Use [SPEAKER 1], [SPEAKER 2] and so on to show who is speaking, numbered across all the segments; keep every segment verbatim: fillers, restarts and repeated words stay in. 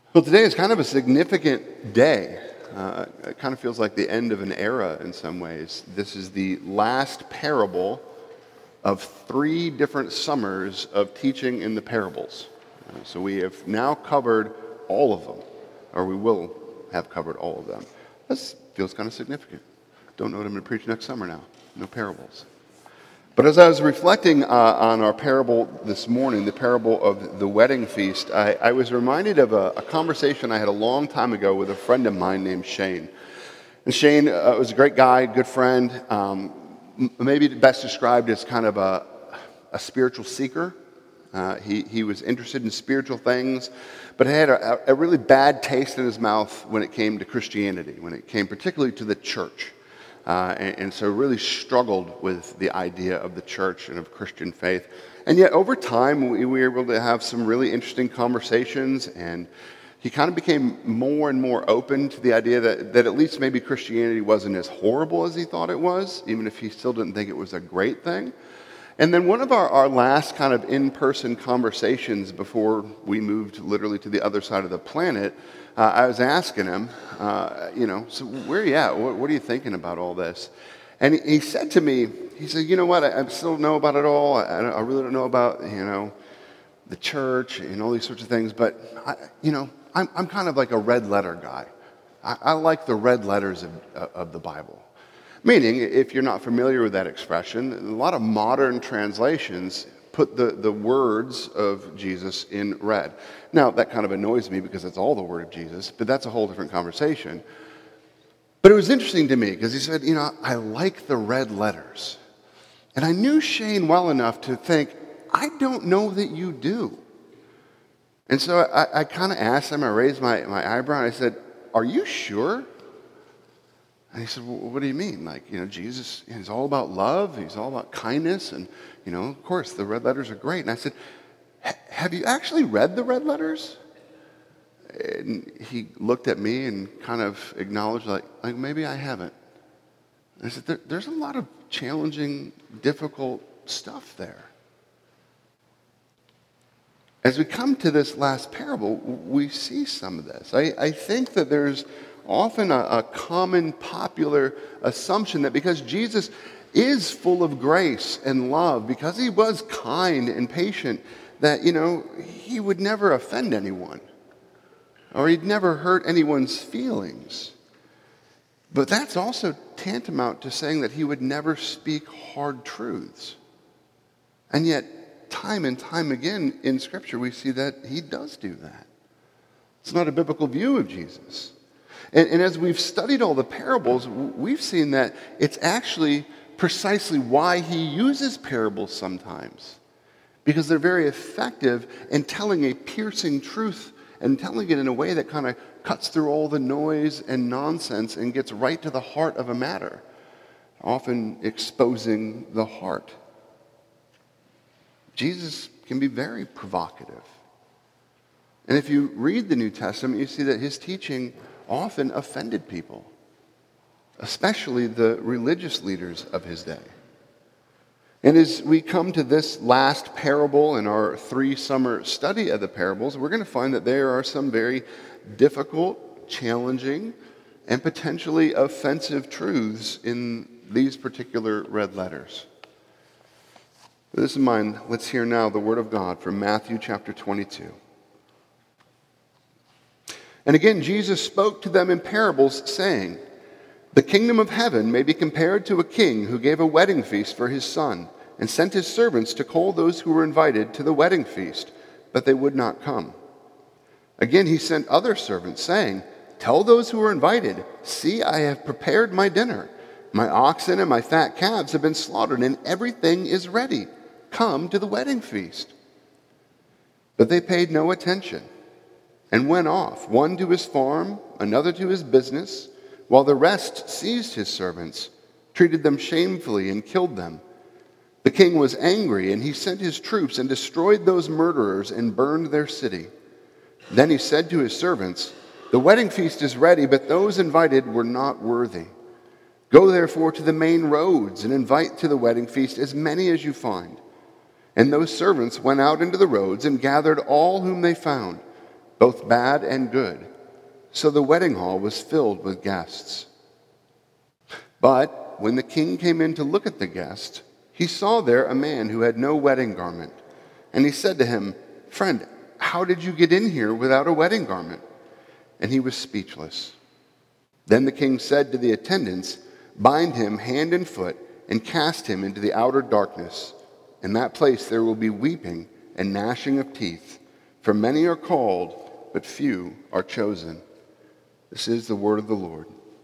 [SPEAKER 1] Well, today is kind of a significant day. Uh, it kind of feels like the end of an era in some ways. This is the last parable of three different summers of teaching in the parables. Uh, so we have now covered all of them, or we will have covered all of them. This feels kind of significant. Don't know what I'm going to preach next summer now. No parables. But as I was reflecting uh, on our parable this morning, the parable of the wedding feast, I, I was reminded of a, a conversation I had a long time ago with a friend of mine named Shane. And Shane uh, was a great guy, good friend, um, m- maybe best described as kind of a, a spiritual seeker. Uh, he, he was interested in spiritual things, but had a, a really bad taste in his mouth when it came to Christianity, when it came particularly to the church. Uh, and, and so really struggled with the idea of the church and of Christian faith. And yet over time, we, we were able to have some really interesting conversations, and he kind of became more and more open to the idea that, that at least maybe Christianity wasn't as horrible as he thought it was, even if he still didn't think it was a great thing. And then one of our, our last kind of in-person conversations before we moved literally to the other side of the planet, uh, I was asking him, uh, you know, so where are you at? What, what are you thinking about all this? And he, he said to me, he said, you know what, I, I still don't know about it all. I, I really don't know about, you know, the church and all these sorts of things. But, I, you know, I'm, I'm kind of like a red letter guy. I, I like the red letters of, of the Bible. Meaning, if you're not familiar with that expression, a lot of modern translations put the, the words of Jesus in red. Now, that kind of annoys me because it's all the word of Jesus, but that's a whole different conversation. But it was interesting to me because he said, you know, I like the red letters. And I knew Shane well enough to think, I don't know that you do. And so I, I kind of asked him, I raised my, my eyebrow, and I said, are you sure? And he said, well, what do you mean? Like, you know, Jesus is all about love. He's all about kindness. And, you know, of course, the red letters are great. And I said, have you actually read the red letters? And he looked at me and kind of acknowledged, like, like maybe I haven't. And I said, there, there's a lot of challenging, difficult stuff there. As we come to this last parable, we see some of this. I, I think that there's often a, a common popular assumption that because Jesus is full of grace and love, because he was kind and patient, that, you know, he would never offend anyone or he'd never hurt anyone's feelings. But that's also tantamount to saying that he would never speak hard truths. And yet, time and time again in Scripture, we see that he does do that. It's not a biblical view of Jesus. And, and as we've studied all the parables, we've seen that it's actually precisely why he uses parables sometimes. Because they're very effective in telling a piercing truth and telling it in a way that kind of cuts through all the noise and nonsense and gets right to the heart of a matter, often exposing the heart. Jesus can be very provocative. And if you read the New Testament, you see that his teaching often offended people, especially the religious leaders of his day. And as we come to this last parable in our three summer study of the parables, we're going to find that there are some very difficult, challenging, and potentially offensive truths in these particular red letters. With this in mind, let's hear now the word of God from Matthew chapter twenty-two. And again, Jesus spoke to them in parables, saying, the kingdom of heaven may be compared to a king who gave a wedding feast for his son, and sent his servants to call those who were invited to the wedding feast, but they would not come. Again, he sent other servants, saying, tell those who are invited, see, I have prepared my dinner. My oxen and my fat calves have been slaughtered, and everything is ready. Come to the wedding feast. But they paid no attention and went off, one to his farm, another to his business, while the rest seized his servants, treated them shamefully, and killed them. The king was angry, and he sent his troops and destroyed those murderers and burned their city. Then he said to his servants, the wedding feast is ready, but those invited were not worthy. Go therefore to the main roads and invite to the wedding feast as many as you find. And those servants went out into the roads and gathered all whom they found, both bad and good. So the wedding hall was filled with guests. But when the king came in to look at the guest, he saw there a man who had no wedding garment. And he said to him, "Friend, how did you get in here without a wedding garment?" And he was speechless. Then the king said to the attendants, "Bind him hand and foot and cast him into the outer darkness. In that place there will be weeping and gnashing of teeth, for many are called, but few are chosen." This is the word of the Lord.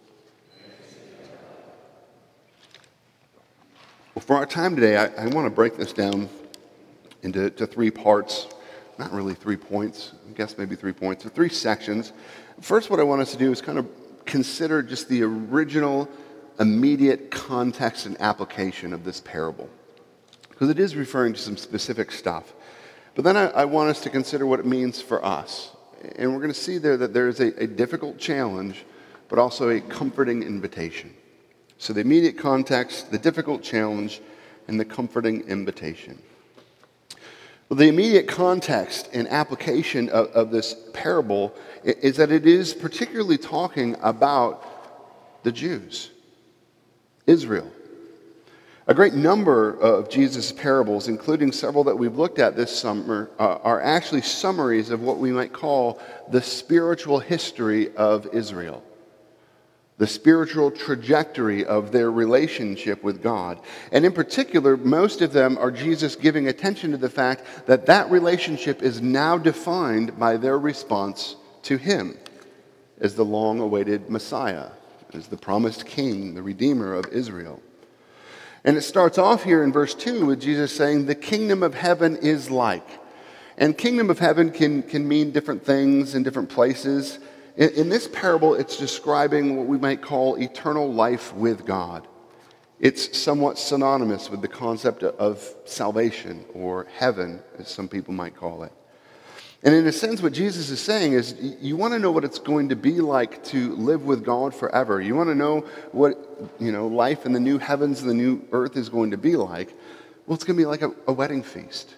[SPEAKER 1] Well, for our time today, I, I want to break this down into to three parts. Not really three points, I guess maybe three points, or three sections. First, what I want us to do is kind of consider just the original, immediate context and application of this parable, because it is referring to some specific stuff. But then I, I want us to consider what it means for us. And we're going to see there that there is a, a difficult challenge, but also a comforting invitation. So the immediate context, the difficult challenge, and the comforting invitation. Well, the immediate context and application of, of this parable is that it is particularly talking about the Jews, Israel. A great number of Jesus' parables, including several that we've looked at this summer, uh, are actually summaries of what we might call the spiritual history of Israel, the spiritual trajectory of their relationship with God. And in particular, most of them are Jesus giving attention to the fact that that relationship is now defined by their response to Him as the long-awaited Messiah, as the promised King, the Redeemer of Israel. And it starts off here in verse two with Jesus saying, "The kingdom of heaven is like." And kingdom of heaven can, can mean different things in different places. In, in this parable, it's describing what we might call eternal life with God. It's somewhat synonymous with the concept of salvation, or heaven, as some people might call it. And in a sense, what Jesus is saying is, you want to know what it's going to be like to live with God forever. You want to know what, you know, life in the new heavens and the new earth is going to be like. Well, it's going to be like a, a wedding feast.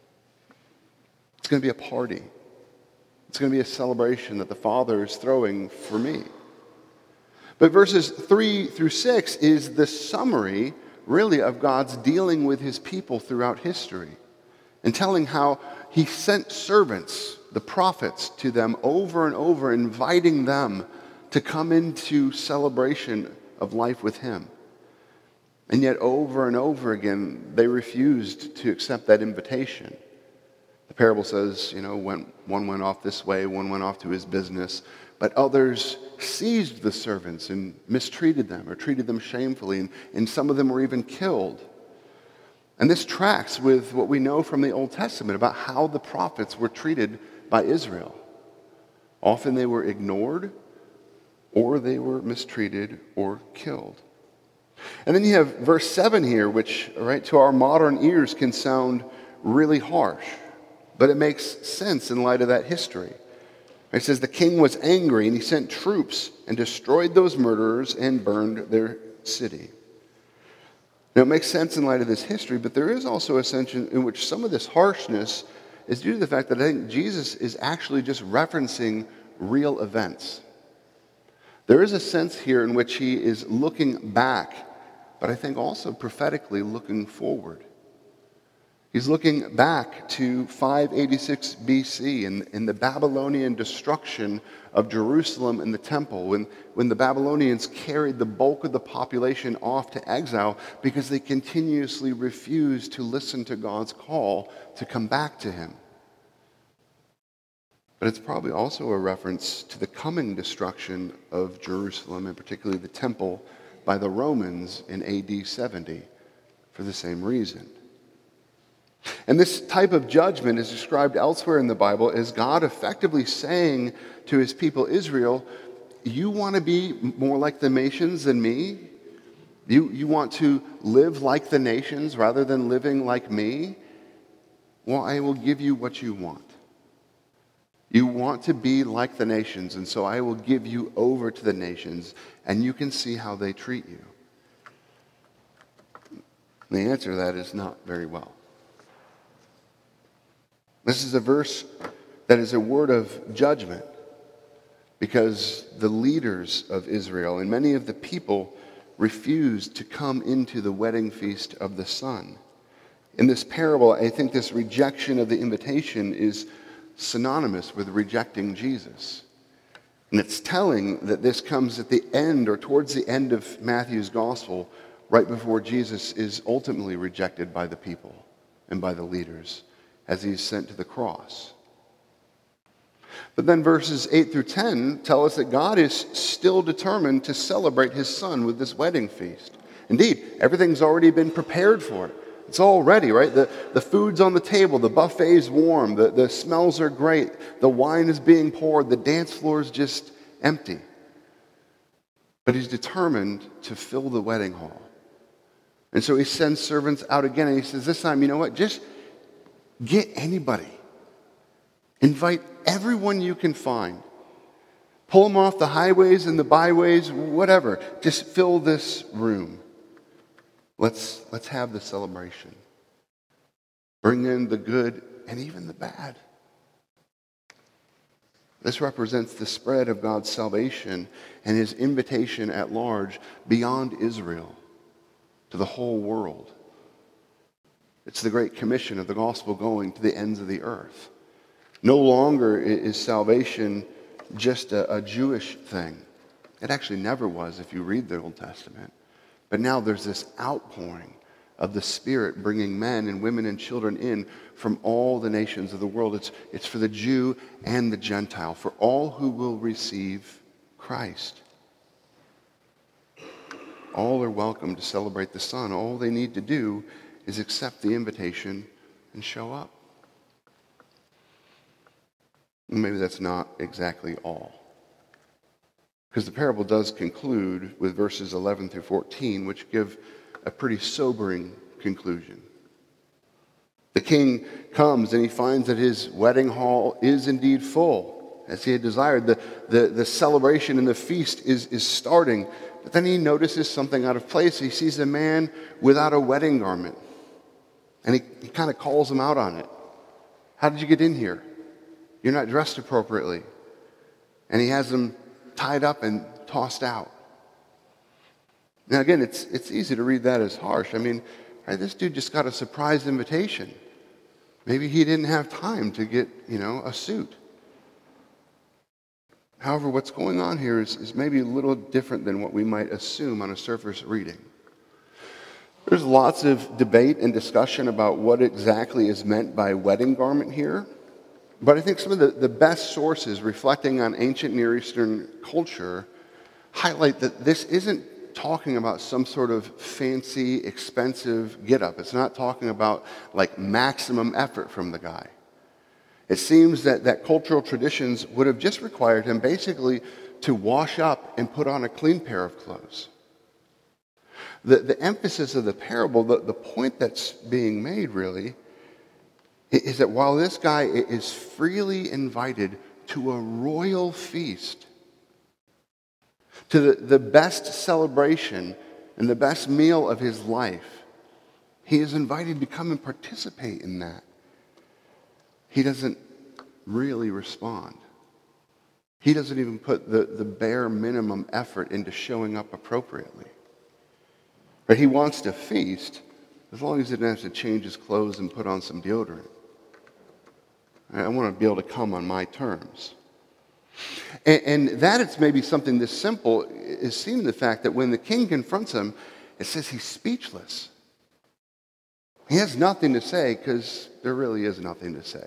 [SPEAKER 1] It's going to be a party. It's going to be a celebration that the Father is throwing for me. But verses three through six is the summary, really, of God's dealing with His people throughout history, and telling how He sent servants, the prophets, to them over and over, inviting them to come into celebration of life with Him. And yet over and over again, they refused to accept that invitation. The parable says, you know, when one went off this way, one went off to his business, but others seized the servants and mistreated them or treated them shamefully, and, and some of them were even killed. And this tracks with what we know from the Old Testament about how the prophets were treated by Israel. Often they were ignored, or they were mistreated or killed. And then you have verse seven here, which, right, to our modern ears can sound really harsh, but it makes sense in light of that history. It says, "The king was angry, and he sent troops and destroyed those murderers and burned their city." Now, it makes sense in light of this history, but there is also a sense in which some of this harshness is due to the fact that I think Jesus is actually just referencing real events. There is a sense here in which he is looking back, but I think also prophetically looking forward. He's looking back to five eighty-six B C in, in the Babylonian destruction of Jerusalem and the temple, when, when the Babylonians carried the bulk of the population off to exile because they continuously refused to listen to God's call to come back to Him. But it's probably also a reference to the coming destruction of Jerusalem, and particularly the temple, by the Romans in A D seventy for the same reason. And this type of judgment is described elsewhere in the Bible as God effectively saying to His people Israel, you want to be more like the nations than me? You, you want to live like the nations rather than living like me? Well, I will give you what you want. You want to be like the nations, and so I will give you over to the nations, and you can see how they treat you. And the answer to that is not very well. This is a verse that is a word of judgment, because the leaders of Israel and many of the people refused to come into the wedding feast of the Son. In this parable, I think this rejection of the invitation is synonymous with rejecting Jesus. And it's telling that this comes at the end or towards the end of Matthew's gospel, right before Jesus is ultimately rejected by the people and by the leaders as he's sent to the cross. But then verses eight through ten tell us that God is still determined to celebrate his Son with this wedding feast. Indeed, everything's already been prepared for it. It's all ready, right? The, the food's on the table, the buffet's warm, the, the smells are great, the wine is being poured, the dance floor is just empty. But he's determined to fill the wedding hall. And so he sends servants out again, and he says, this time, you know what? Just get anybody. Invite everyone you can find. Pull them off the highways and the byways, whatever. Just fill this room. Let's, let's have the celebration. Bring in the good and even the bad. This represents the spread of God's salvation and his invitation at large beyond Israel to the whole world. It's the great commission of the gospel going to the ends of the earth. No longer is salvation just a, a Jewish thing. It actually never was if you read the Old Testament. But now there's this outpouring of the Spirit bringing men and women and children in from all the nations of the world. It's, it's for the Jew and the Gentile, for all who will receive Christ. All are welcome to celebrate the Son. All they need to do is accept the invitation and show up. Maybe that's not exactly all. Because the parable does conclude with verses eleven through fourteen, which give a pretty sobering conclusion. The king comes and he finds that his wedding hall is indeed full, as he had desired. The, the, the celebration and the feast is, is starting. But then he notices something out of place. He sees a man without a wedding garment. And he, he kind of calls him out on it. How did you get in here? You're not dressed appropriately. And he has him tied up and tossed out. Now again, it's it's easy to read that as harsh. I mean, right, this dude just got a surprise invitation. Maybe he didn't have time to get, you know, a suit. However, what's going on here is, is maybe a little different than what we might assume on a surface reading. There's lots of debate and discussion about what exactly is meant by wedding garment here. But I think some of the, the best sources reflecting on ancient Near Eastern culture highlight that this isn't talking about some sort of fancy, expensive get-up. It's not talking about like maximum effort from the guy. It seems that, that cultural traditions would have just required him basically to wash up and put on a clean pair of clothes. The, the emphasis of the parable, the, the point that's being made really, is that while this guy is freely invited to a royal feast, to the, the best celebration and the best meal of his life, he is invited to come and participate in that. He doesn't really respond. He doesn't even put the, the bare minimum effort into showing up appropriately. But he wants to feast as long as he doesn't have to change his clothes and put on some deodorant. I want to be able to come on my terms. And, and that it's maybe something this simple is seen in the fact that when the king confronts him, it says he's speechless. He has nothing to say because there really is nothing to say.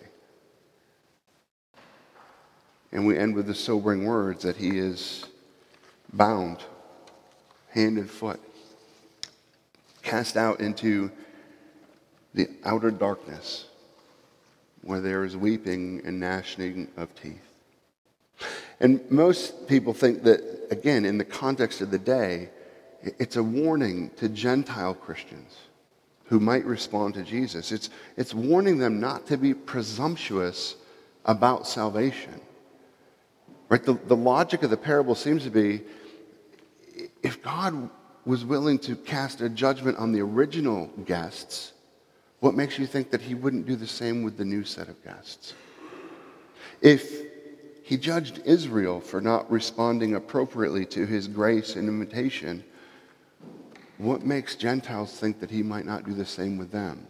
[SPEAKER 1] And we end with the sobering words that he is bound, hand and foot, cast out into the outer darkness, where there is weeping and gnashing of teeth. And most people think that, again, in the context of the day, it's a warning to Gentile Christians who might respond to Jesus. It's, it's warning them not to be presumptuous about salvation. Right? The, the logic of the parable seems to be, if God was willing to cast a judgment on the original guests, what makes you think that he wouldn't do the same with the new set of guests? If he judged Israel for not responding appropriately to his grace and invitation, what makes Gentiles think that he might not do the same with them?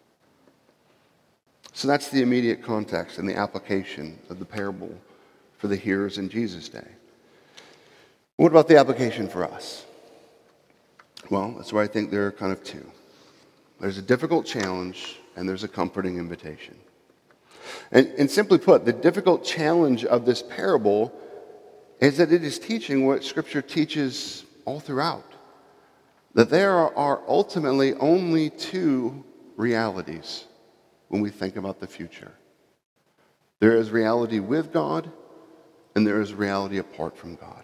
[SPEAKER 1] So that's the immediate context and the application of the parable for the hearers in Jesus' day. What about the application for us? Well, that's where I think there are kind of two. There's a difficult challenge and there's a comforting invitation. And, and simply put, the difficult challenge of this parable is that it is teaching what Scripture teaches all throughout. That there are ultimately only two realities when we think about the future. There is reality with God, and there is reality apart from God.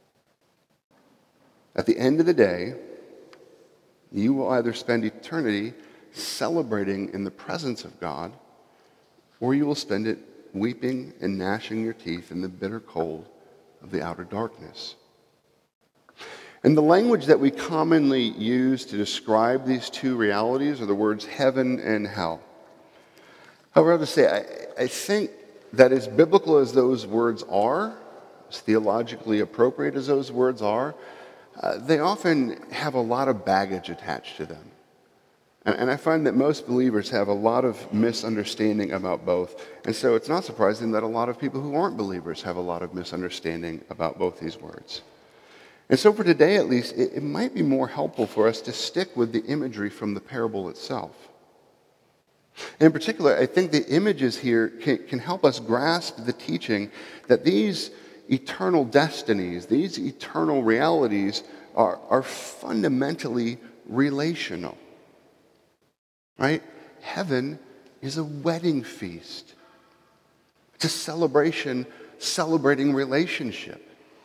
[SPEAKER 1] At the end of the day, you will either spend eternity celebrating in the presence of God, or you will spend it weeping and gnashing your teeth in the bitter cold of the outer darkness. And the language that we commonly use to describe these two realities are the words heaven and hell. However, I have to say, I, I think that as biblical as those words are, as theologically appropriate as those words are, uh, they often have a lot of baggage attached to them. And, and I find that most believers have a lot of misunderstanding about both. And so it's not surprising that a lot of people who aren't believers have a lot of misunderstanding about both these words. And so for today, at least, it, it might be more helpful for us to stick with the imagery from the parable itself. In particular, I think the images here can, can help us grasp the teaching that these eternal destinies, these eternal realities are, are fundamentally relational. Right? Heaven is a wedding feast. It's a celebration, celebrating relationship.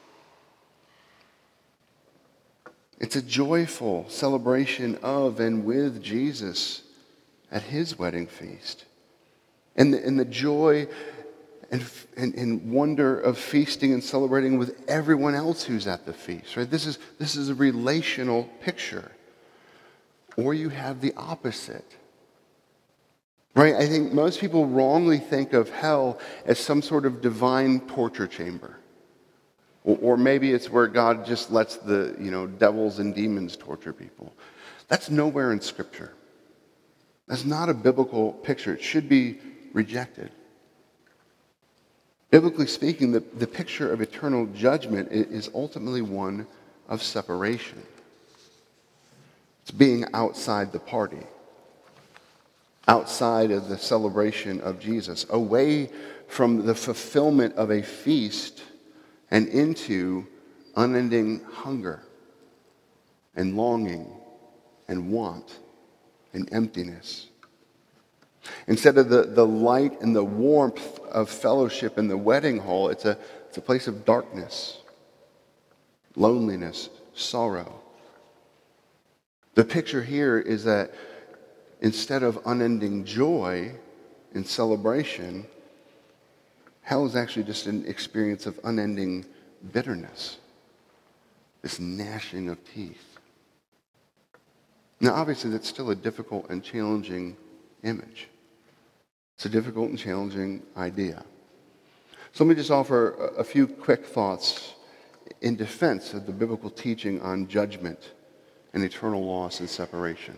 [SPEAKER 1] It's a joyful celebration of and with Jesus at his wedding feast. And the, and the joy and, and, and wonder of feasting and celebrating with everyone else who's at the feast. Right? This is, this is a relational picture. Or you have the opposite. Right? I think most people wrongly think of hell as some sort of divine torture chamber. Or, or maybe it's where God just lets the, you know, devils and demons torture people. That's nowhere in Scripture. That's not a biblical picture. It should be rejected. Biblically speaking, the, the picture of eternal judgment is ultimately one of separation. It's being outside the party. Outside of the celebration of Jesus, away from the fulfillment of a feast and into unending hunger and longing and want and emptiness. Instead of the, the light and the warmth of fellowship in the wedding hall, it's a, it's a place of darkness, loneliness, sorrow. The picture here is that instead of unending joy and celebration, hell is actually just an experience of unending bitterness, this gnashing of teeth. Now, obviously, that's still a difficult and challenging image. It's a difficult and challenging idea. So let me just offer a few quick thoughts in defense of the biblical teaching on judgment and eternal loss and separation.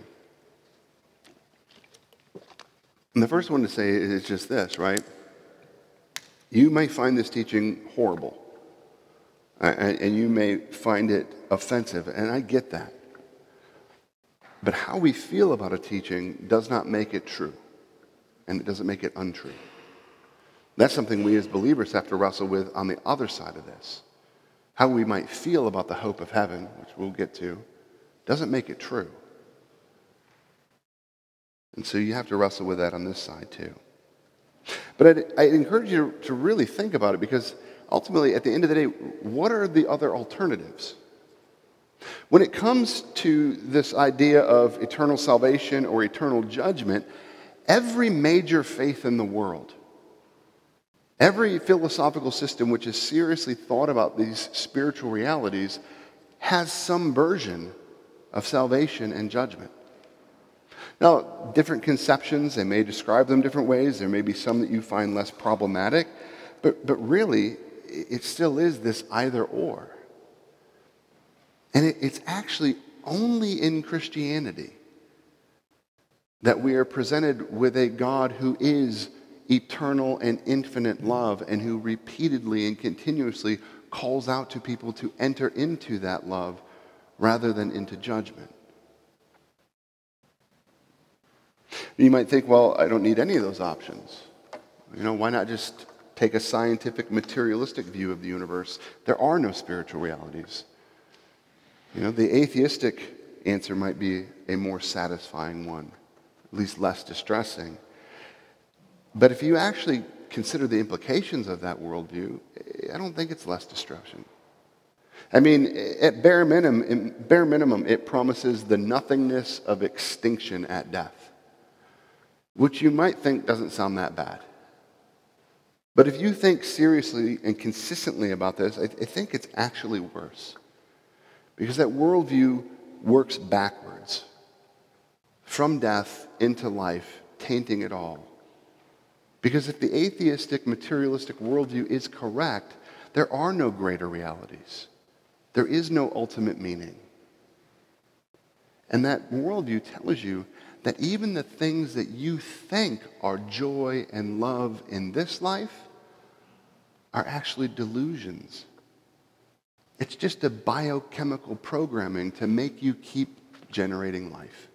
[SPEAKER 1] And the first one to say is just this, right? You may find this teaching horrible, and you may find it offensive, and I get that. But how we feel about a teaching does not make it true, and it doesn't make it untrue. That's something we as believers have to wrestle with on the other side of this. How we might feel about the hope of heaven, which we'll get to, doesn't make it true. And so you have to wrestle with that on this side too. But I'd, I'd encourage you to really think about it, because ultimately, at the end of the day, what are the other alternatives? When it comes to this idea of eternal salvation or eternal judgment, every major faith in the world, every philosophical system which has seriously thought about these spiritual realities has some version of salvation and judgment. Now, different conceptions, they may describe them different ways. There may be some that you find less problematic. But, but really, it still is this either or. And it, it's actually only in Christianity that we are presented with a God who is eternal and infinite love and who repeatedly and continuously calls out to people to enter into that love rather than into judgment. You might think, well, I don't need any of those options. You know, why not just take a scientific, materialistic view of the universe? There are no spiritual realities. You know, the atheistic answer might be a more satisfying one, at least less distressing. But if you actually consider the implications of that worldview, I don't think it's less destruction. I mean, at bare minimum, bare minimum, it promises the nothingness of extinction at death, which you might think doesn't sound that bad. But if you think seriously and consistently about this, I, th- I think it's actually worse. Because that worldview works backwards, from death into life, tainting it all. Because if the atheistic, materialistic worldview is correct, there are no greater realities. There is no ultimate meaning. And that worldview tells you that even the things that you think are joy and love in this life are actually delusions. It's just a biochemical programming to make you keep generating life.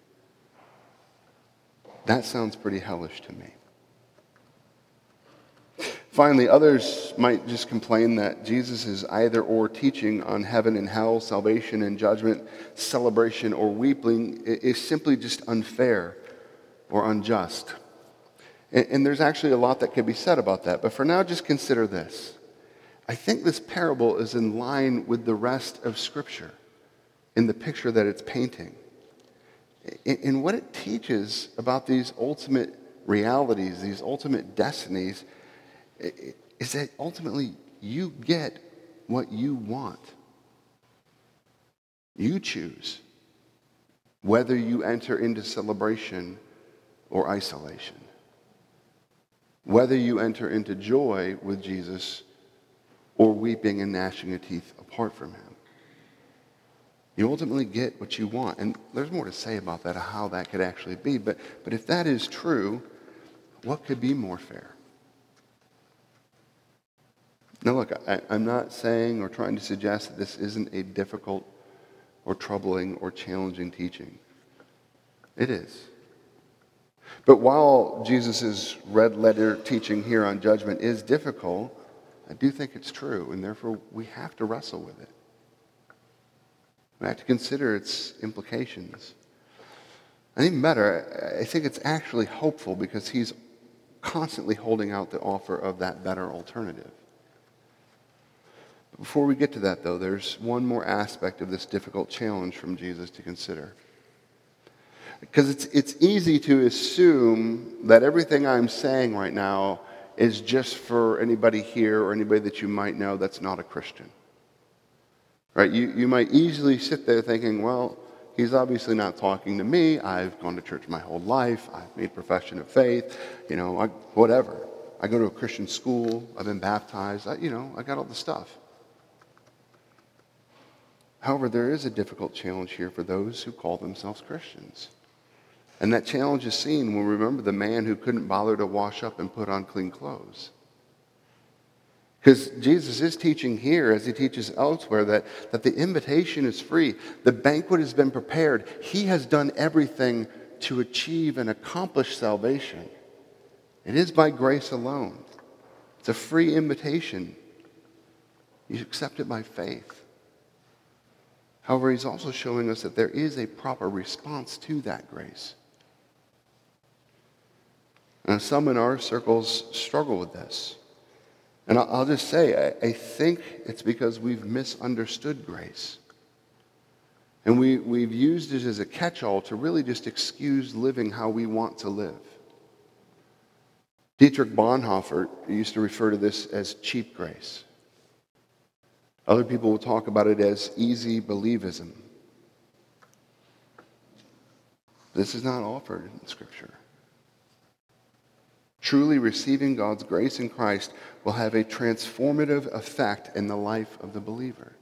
[SPEAKER 1] That sounds pretty hellish to me. Finally, others might just complain that Jesus' either-or teaching on heaven and hell, salvation and judgment, celebration or weeping is simply just unfair or unjust. And, and there's actually a lot that could be said about that. But for now, just consider this. I think this parable is in line with the rest of Scripture in the picture that it's painting. In, in what it teaches about these ultimate realities, these ultimate destinies, is that ultimately you get what you want. You choose whether you enter into celebration or isolation, whether you enter into joy with Jesus or weeping and gnashing of teeth apart from him. You ultimately get what you want. And there's more to say about that, how that could actually be. But, but if that is true, what could be more fair? Now look, I, I'm not saying or trying to suggest that this isn't a difficult or troubling or challenging teaching. It is. But while Jesus' red letter teaching here on judgment is difficult, I do think it's true, and therefore we have to wrestle with it. We have to consider its implications. And even better, I think it's actually hopeful because he's constantly holding out the offer of that better alternative. Before we get to that, though, there's one more aspect of this difficult challenge from Jesus to consider. Because it's, it's easy to assume that everything I'm saying right now is just for anybody here or anybody that you might know that's not a Christian. Right? You, you might easily sit there thinking, well, he's obviously not talking to me. I've gone to church my whole life. I've made profession of faith. You know, I, whatever. I go to a Christian school. I've been baptized. I, you know, I got all the stuff. However, there is a difficult challenge here for those who call themselves Christians. And that challenge is seen when we remember the man who couldn't bother to wash up and put on clean clothes. Because Jesus is teaching here, as he teaches elsewhere, that, that the invitation is free. The banquet has been prepared. He has done everything to achieve and accomplish salvation. It is by grace alone. It's a free invitation. You accept it by faith. However, he's also showing us that there is a proper response to that grace. Now, some in our circles struggle with this. And I'll just say, I think it's because we've misunderstood grace. And we, we've used it as a catch-all to really just excuse living how we want to live. Dietrich Bonhoeffer used to refer to this as cheap grace. Other people will talk about it as easy believism. This is not offered in Scripture. Truly receiving God's grace in Christ will have a transformative effect in the life of the believer.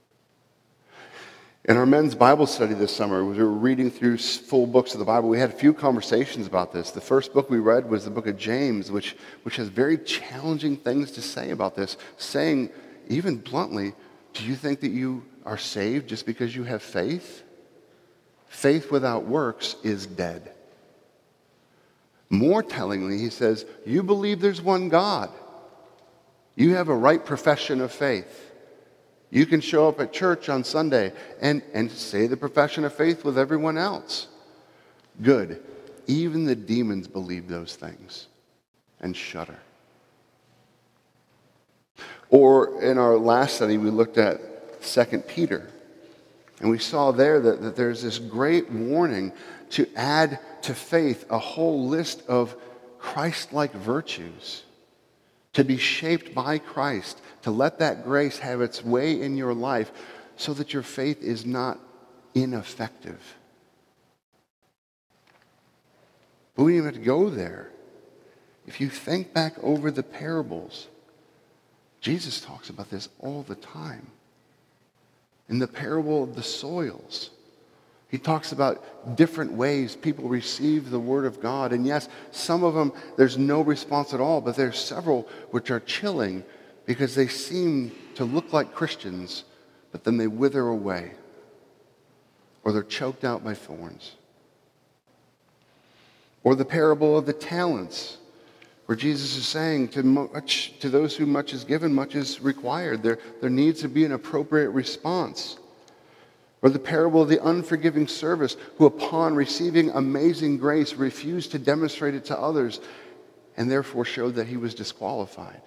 [SPEAKER 1] In our men's Bible study this summer, we were reading through full books of the Bible. We had a few conversations about this. The first book we read was the book of James, which, which has very challenging things to say about this, saying, even bluntly, do you think that you are saved just because you have faith? Faith without works is dead. More tellingly, he says, you believe there's one God. You have a right profession of faith. You can show up at church on Sunday and, and say the profession of faith with everyone else. Good. Even the demons believe those things and shudder. Or in our last study, we looked at Second Peter. And we saw there that, that there's this great warning to add to faith a whole list of Christ-like virtues, to be shaped by Christ, to let that grace have its way in your life so that your faith is not ineffective. But we don't even have to go there. If you think back over the parables, Jesus talks about this all the time. In the parable of the soils, he talks about different ways people receive the word of God. And yes, some of them, there's no response at all, but there's several which are chilling because they seem to look like Christians, but then they wither away or they're choked out by thorns. Or the parable of the talents, where Jesus is saying to much, to those who much is given, much is required. There, there needs to be an appropriate response. Or the parable of the unforgiving servant, who upon receiving amazing grace refused to demonstrate it to others and therefore showed that he was disqualified.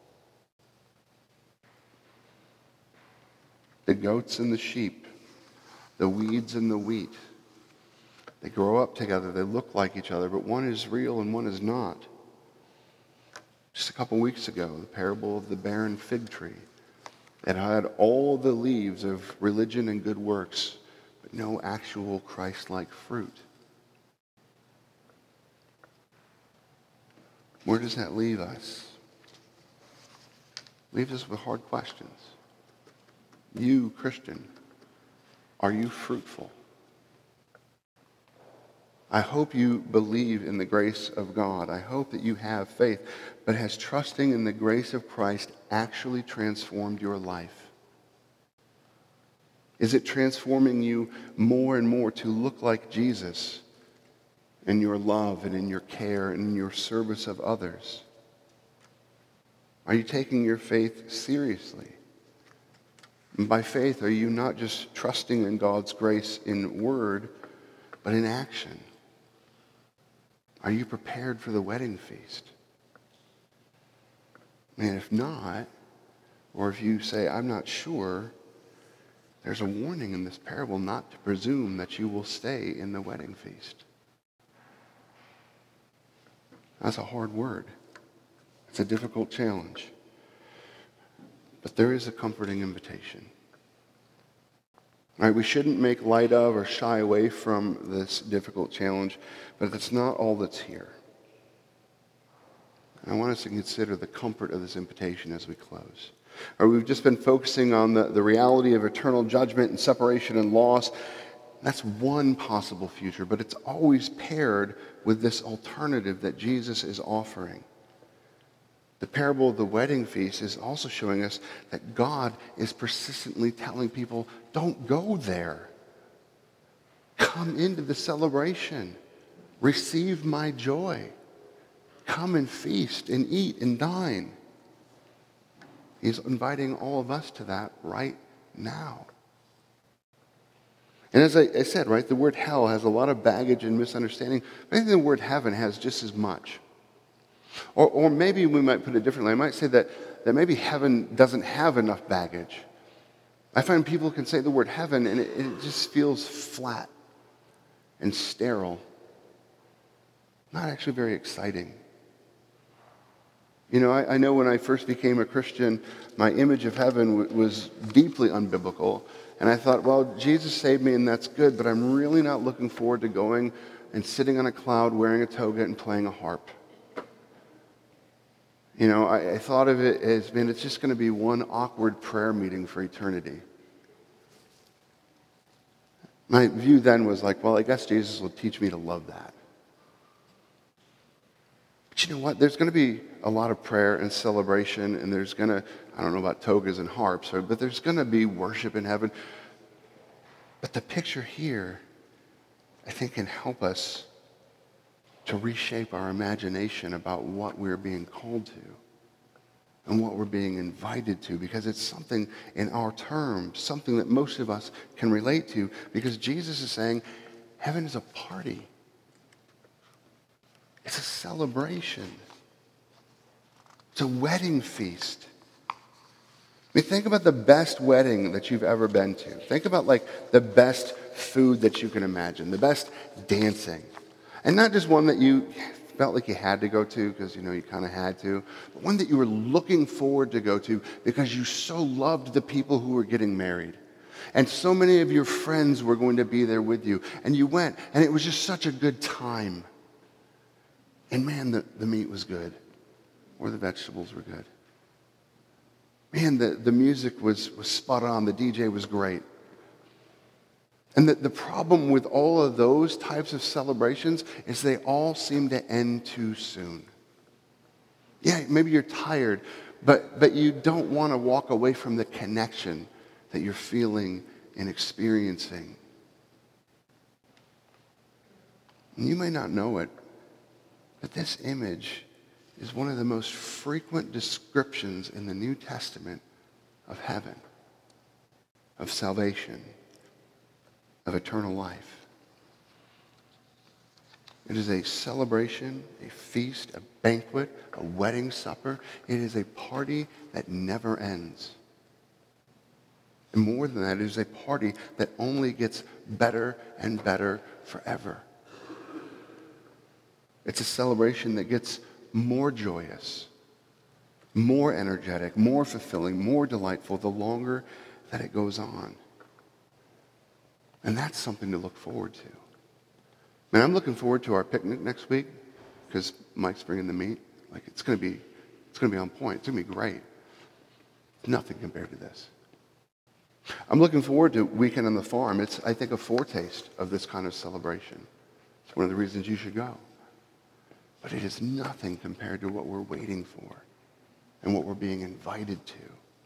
[SPEAKER 1] The goats and the sheep, the weeds and the wheat, they grow up together, they look like each other, but one is real and one is not. Just a couple weeks ago, the parable of the barren fig tree. It had all the leaves of religion and good works, but no actual Christ-like fruit. Where does that leave us? Leaves us with hard questions. You, Christian, are you fruitful? I hope you believe in the grace of God. I hope that you have faith. But has trusting in the grace of Christ actually transformed your life? Is it transforming you more and more to look like Jesus in your love and in your care and in your service of others? Are you taking your faith seriously? And by faith, are you not just trusting in God's grace in word, but in action? Are you prepared for the wedding feast? And if not, or if you say, I'm not sure, there's a warning in this parable not to presume that you will stay in the wedding feast. That's a hard word. It's a difficult challenge. But there is a comforting invitation. All right, we shouldn't make light of or shy away from this difficult challenge, but that's not all that's here. I want us to consider the comfort of this invitation as we close. Or we've just been focusing on the, the reality of eternal judgment and separation and loss. That's one possible future, but it's always paired with this alternative that Jesus is offering. The parable of the wedding feast is also showing us that God is persistently telling people, don't go there. Come into the celebration. Receive my joy. Come and feast and eat and dine. He's inviting all of us to that right now. And as I, I said, right, the word hell has a lot of baggage and misunderstanding. But I think the word heaven has just as much. Or, or maybe we might put it differently. I might say that, that maybe heaven doesn't have enough baggage. I find people can say the word heaven and it, it just feels flat and sterile. Not actually very exciting. You know, I, I know when I first became a Christian, my image of heaven w- was deeply unbiblical. And I thought, well, Jesus saved me and that's good, but I'm really not looking forward to going and sitting on a cloud wearing a toga and playing a harp. You know, I, I thought of it as, man, it's just going to be one awkward prayer meeting for eternity. My view then was like, well, I guess Jesus will teach me to love that. But you know what? There's going to be a lot of prayer and celebration, and there's going to, I don't know about togas and harps, but there's going to be worship in heaven. But the picture here, I think, can help us to reshape our imagination about what we're being called to and what we're being invited to, because it's something in our terms, something that most of us can relate to, because Jesus is saying heaven is a party. It's a celebration. It's a wedding feast. I mean, think about the best wedding that you've ever been to. Think about like the best food that you can imagine, the best dancing. And not just one that you felt like you had to go to because, you know, you kind of had to, but one that you were looking forward to go to because you so loved the people who were getting married. And so many of your friends were going to be there with you. And you went, and it was just such a good time. And man, the, the meat was good, or the vegetables were good. Man, the, the music was, was spot on. The D J was great. And the, the problem with all of those types of celebrations is they all seem to end too soon. Yeah, maybe you're tired, but, but you don't want to walk away from the connection that you're feeling and experiencing. And you may not know it, but this image is one of the most frequent descriptions in the New Testament of heaven, of salvation, of eternal life. It is a celebration, a feast, a banquet, a wedding supper. It is a party that never ends. And more than that, it is a party that only gets better and better forever. It's a celebration that gets more joyous, more energetic, more fulfilling, more delightful the longer that it goes on. And that's something to look forward to. Man, I'm looking forward to our picnic next week because Mike's bringing the meat. Like, it's going to be, it's going to be on point. It's going to be great. Nothing compared to this. I'm looking forward to Weekend on the Farm. It's, I think, a foretaste of this kind of celebration. It's one of the reasons you should go. But it is nothing compared to what we're waiting for and what we're being invited to.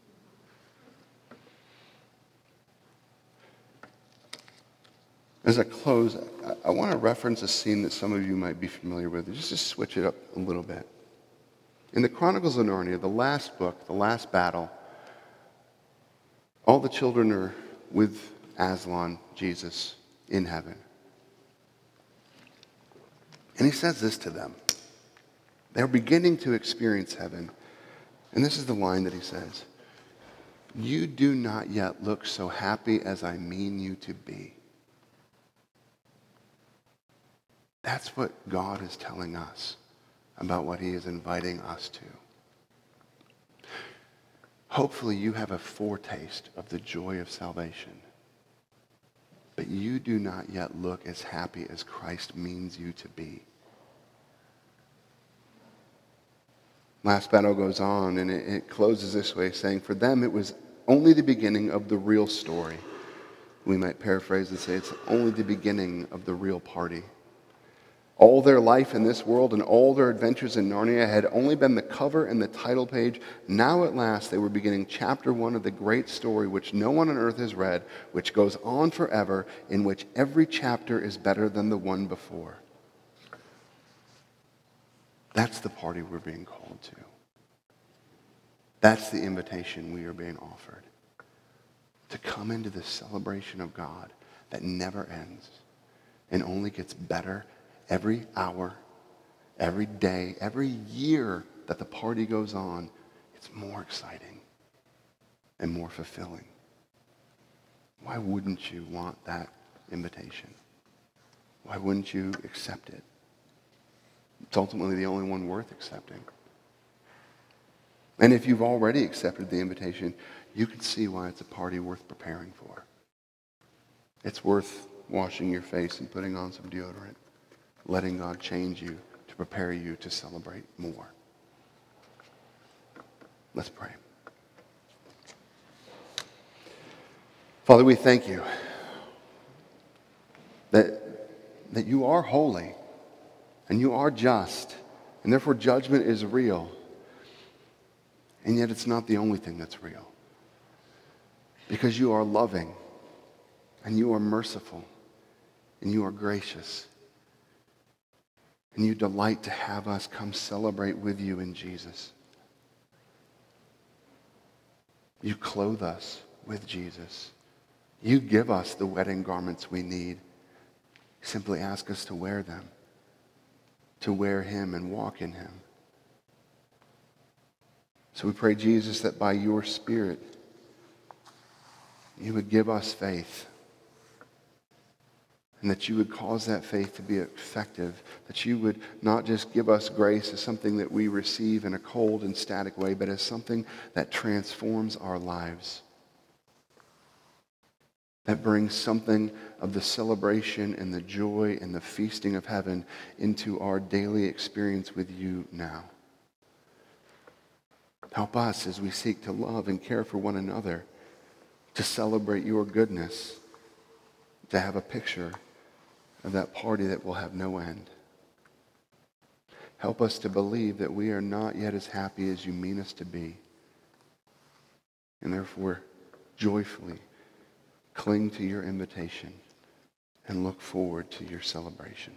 [SPEAKER 1] As I close, I, I want to reference a scene that some of you might be familiar with, just to switch it up a little bit. In the Chronicles of Narnia, the last book, the last battle, all the children are with Aslan, Jesus, in heaven. And he says this to them. They're beginning to experience heaven. And this is the line that he says. You do not yet look so happy as I mean you to be. That's what God is telling us about what he is inviting us to. Hopefully you have a foretaste of the joy of salvation. But you do not yet look as happy as Christ means you to be. Last battle goes on, and it, it closes this way, saying, for them it was only the beginning of the real story. We might paraphrase and say it's only the beginning of the real party. All their life in this world and all their adventures in Narnia had only been the cover and the title page. Now at last they were beginning chapter one of the great story which no one on earth has read, which goes on forever, in which every chapter is better than the one before. That's the party we're being called to. That's the invitation we are being offered. To come into this celebration of God that never ends and only gets better every hour, every day, every year that the party goes on. It's more exciting and more fulfilling. Why wouldn't you want that invitation? Why wouldn't you accept it? It's ultimately the only one worth accepting. And if you've already accepted the invitation, you can see why it's a party worth preparing for. It's worth washing your face and putting on some deodorant, letting God change you to prepare you to celebrate more. Let's pray. Father, we thank you that, that you are holy and you are just, and therefore judgment is real. And yet it's not the only thing that's real. Because you are loving, and you are merciful, and you are gracious. And you delight to have us come celebrate with you in Jesus. You clothe us with Jesus. You give us the wedding garments we need. Simply ask us to wear them, to wear him and walk in him. So we pray, Jesus, that by your Spirit, you would give us faith, and that you would cause that faith to be effective, that you would not just give us grace as something that we receive in a cold and static way, but as something that transforms our lives, that brings something of the celebration and the joy and the feasting of heaven into our daily experience with you now. Help us as we seek to love and care for one another, to celebrate your goodness, to have a picture of that party that will have no end. Help us to believe that we are not yet as happy as you mean us to be, and therefore joyfully cling to your invitation and look forward to your celebration.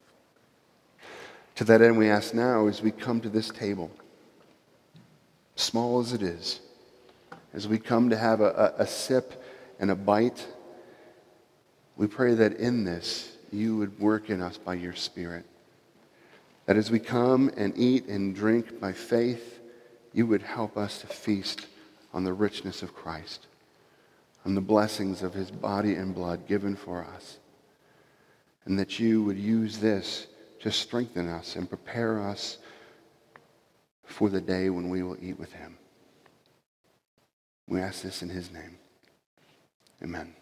[SPEAKER 1] To that end, we ask now as we come to this table, small as it is, as we come to have a, a, a sip and a bite, we pray that in this you would work in us by your Spirit. That as we come and eat and drink by faith, you would help us to feast on the richness of Christ, on the blessings of his body and blood given for us, and that you would use this to strengthen us and prepare us for the day when we will eat with him. We ask this in his name. Amen.